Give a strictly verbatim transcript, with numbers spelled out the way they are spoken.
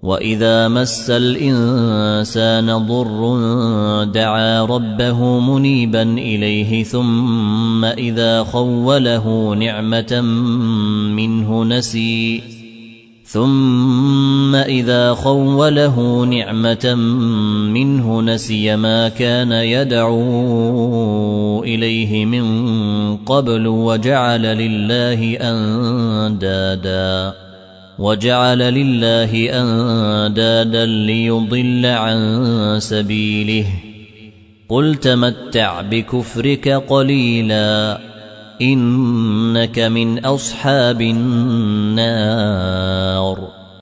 وإذا مس الإنسان ضر دعا ربه منيبا إليه ثم إذا خوله نعمة منه نسي ثم إذا خوله نعمة منه نسي ما كان يدعو إليه من قبل وجعل لله أندادا وجعل لله أندادا ليضل عن سبيله قل تمتع بكفرك قليلا إنك من أصحاب النار